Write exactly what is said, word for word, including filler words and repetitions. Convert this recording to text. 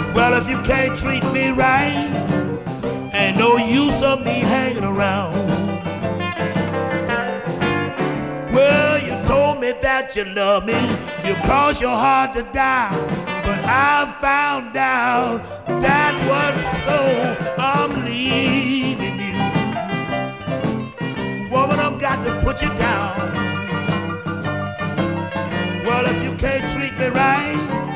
Well, if you can't treat me right, ain't no use of me hanging around. Well, you told me that you love me, you caused your heart to die, but I found out that was so. I'm leaving you. Woman, I've got to put you down. Well, if you can't treat me right,